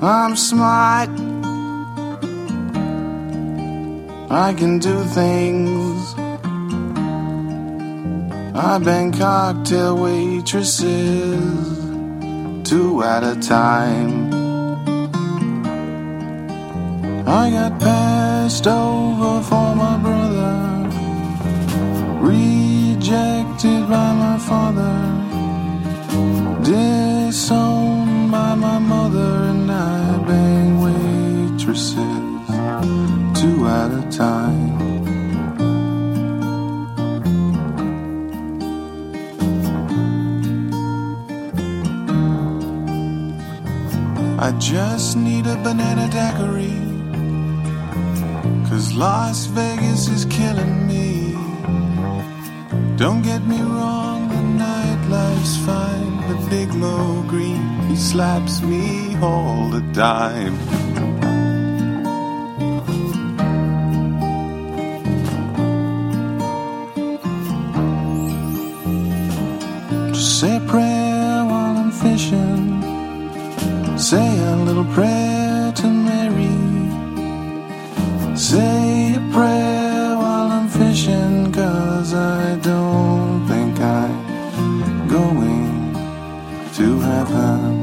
I'm smart, I can do things. I bang cocktail waitresses 2 at a time. I got passed over for my brother, rejected by my father, disowned by my mother, and I bang waitresses 2 at a time. I just need a banana daiquiri, 'cause Las Vegas is killing me. Don't get me wrong, the nightlife's fine, but Big Low Green, he slaps me all the time. Just say a prayer while I'm fishing, say a little prayer to Mary. Say a prayer while I'm fishing, 'cause I don't think I'm going to heaven.